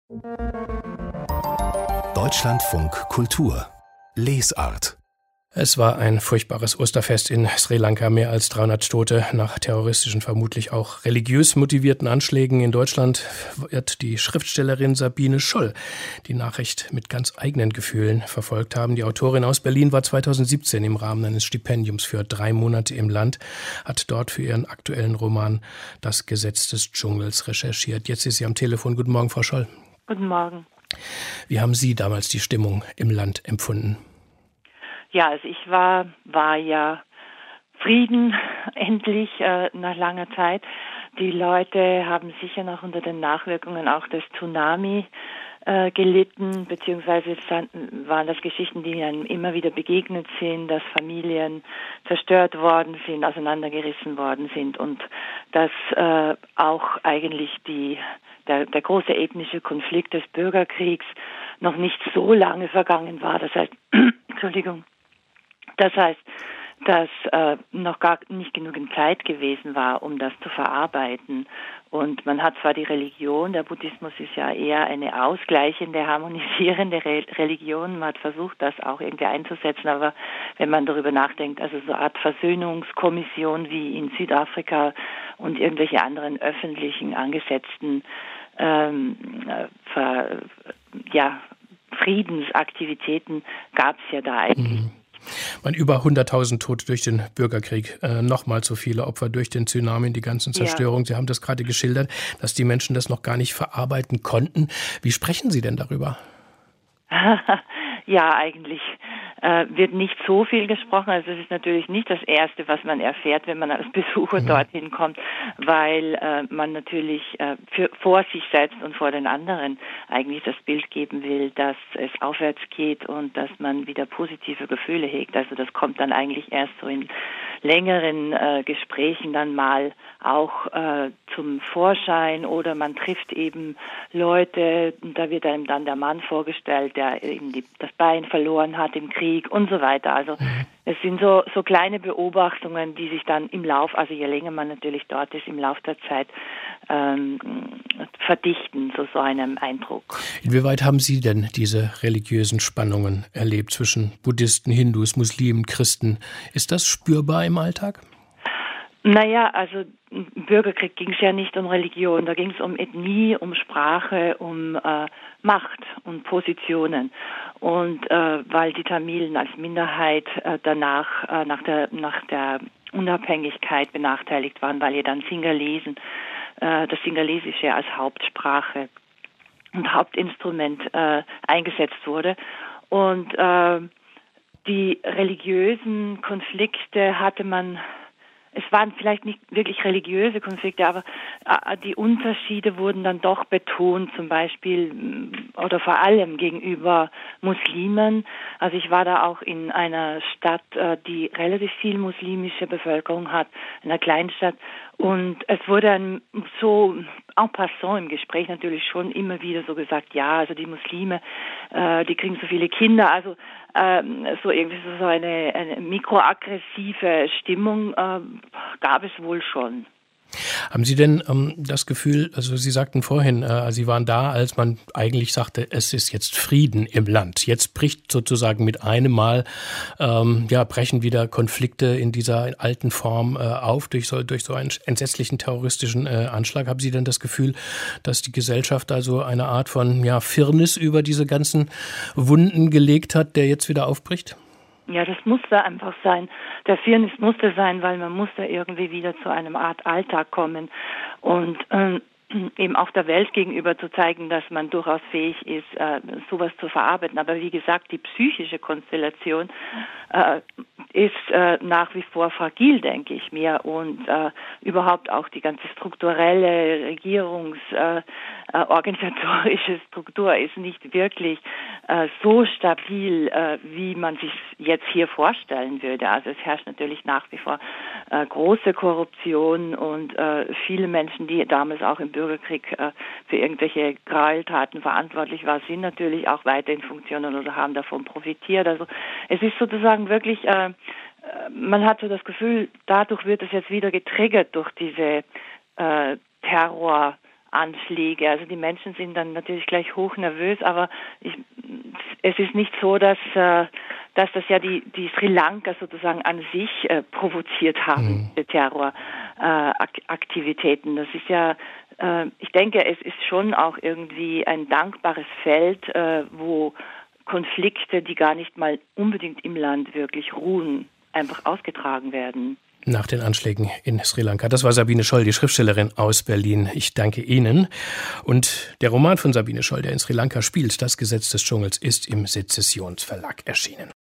Deutschlandfunk Kultur Lesart. Es war ein furchtbares Osterfest in Sri Lanka. Mehr als 300 Tote nach terroristischen, vermutlich auch religiös motivierten Anschlägen. In Deutschland wird die Schriftstellerin Sabine Scholl die Nachricht mit ganz eigenen Gefühlen verfolgt haben. Die Autorin aus Berlin war 2017 im Rahmen eines Stipendiums für 3 Monate im Land, hat dort für ihren aktuellen Roman Das Gesetz des Dschungels recherchiert. Jetzt ist sie am Telefon. Guten Morgen, Frau Scholl. Guten Morgen. Wie haben Sie damals die Stimmung im Land empfunden? Ja, also ich war ja Frieden endlich nach langer Zeit. Die Leute haben sicher noch unter den Nachwirkungen auch des Tsunami gelitten, beziehungsweise waren das Geschichten, die einem immer wieder begegnet sind, dass Familien zerstört worden sind, auseinandergerissen worden sind und dass auch eigentlich der große ethnische Konflikt des Bürgerkriegs noch nicht so lange vergangen war. Das heißt, dass noch gar nicht genügend Zeit gewesen war, um das zu verarbeiten. Und man hat zwar die Religion, der Buddhismus ist ja eher eine ausgleichende, harmonisierende Religion, man hat versucht, das auch irgendwie einzusetzen, aber wenn man darüber nachdenkt, also so eine Art Versöhnungskommission wie in Südafrika und irgendwelche anderen öffentlichen angesetzten Friedensaktivitäten gab es ja da eigentlich. Über 100.000 Tote durch den Bürgerkrieg, nochmal so viele Opfer durch den Tsunami, die ganzen Zerstörungen. Ja. Sie haben das gerade geschildert, dass die Menschen das noch gar nicht verarbeiten konnten. Wie sprechen Sie denn darüber? Ja, eigentlich wird nicht so viel gesprochen. Also es ist natürlich nicht das Erste, was man erfährt, wenn man als Besucher dorthin kommt, weil man natürlich vor sich selbst und vor den anderen eigentlich das Bild geben will, dass es aufwärts geht und dass man wieder positive Gefühle hegt. Also das kommt dann eigentlich erst so in längeren Gesprächen dann mal auch zum Vorschein, oder man trifft eben Leute, da wird einem dann der Mann vorgestellt, der eben das Bein verloren hat im Krieg und so weiter. Also es sind so kleine Beobachtungen, die sich dann also je länger man natürlich dort ist, im Laufe der Zeit verdichten zu so einem Eindruck. Inwieweit haben Sie denn diese religiösen Spannungen erlebt zwischen Buddhisten, Hindus, Muslimen, Christen? Ist das spürbar im Alltag? Naja, also im Bürgerkrieg ging es ja nicht um Religion, da ging es um Ethnie, um Sprache, um Macht und Positionen. Und weil die Tamilen als Minderheit danach nach der Unabhängigkeit benachteiligt waren, weil ihr dann das Singalesische als Hauptsprache und Hauptinstrument eingesetzt wurde. Und die religiösen Konflikte hatte man. Es waren vielleicht nicht wirklich religiöse Konflikte, aber die Unterschiede wurden dann doch betont, zum Beispiel oder vor allem gegenüber Muslimen. Also ich war da auch in einer Stadt, die relativ viel muslimische Bevölkerung hat, in einer Kleinstadt. Und es wurde dann so en passant im Gespräch natürlich schon immer wieder so gesagt, ja, also die Muslime, die kriegen so viele Kinder, also so irgendwie so eine mikroaggressive Stimmung gab es wohl schon. Haben Sie denn das Gefühl, also Sie sagten vorhin, Sie waren da, als man eigentlich sagte, es ist jetzt Frieden im Land. Jetzt bricht sozusagen mit einem Mal, brechen wieder Konflikte in dieser alten Form auf durch so einen entsetzlichen terroristischen Anschlag. Haben Sie denn das Gefühl, dass die Gesellschaft also eine Art von Firnis über diese ganzen Wunden gelegt hat, der jetzt wieder aufbricht? Ja, das musste einfach sein. Der Firnis musste sein, weil man musste irgendwie wieder zu einer Art Alltag kommen und eben auch der Welt gegenüber zu zeigen, dass man durchaus fähig ist, sowas zu verarbeiten. Aber wie gesagt, die psychische Konstellation ist nach wie vor fragil, denke ich mir. Und überhaupt auch die ganze strukturelle organisatorische Struktur ist nicht wirklich so stabil, wie man sich jetzt hier vorstellen würde. Also es herrscht natürlich nach wie vor große Korruption und viele Menschen, die damals auch im Bürgerkrieg für irgendwelche Gräueltaten verantwortlich waren, sind natürlich auch weiter in Funktionen oder haben davon profitiert. Also es ist sozusagen wirklich, man hat so das Gefühl, dadurch wird es jetzt wieder getriggert durch diese Terroranschläge Anschläge. Also die Menschen sind dann natürlich gleich hoch nervös, aber es ist nicht so, dass das ja die Sri Lanka sozusagen an sich provoziert haben, die Terroraktivitäten. Das ist ja, ich denke, es ist schon auch irgendwie ein dankbares Feld, wo Konflikte, die gar nicht mal unbedingt im Land wirklich ruhen, einfach ausgetragen werden. Nach den Anschlägen in Sri Lanka. Das war Sabine Scholl, die Schriftstellerin aus Berlin. Ich danke Ihnen. Und der Roman von Sabine Scholl, der in Sri Lanka spielt, Das Gesetz des Dschungels, ist im Sezessionsverlag erschienen.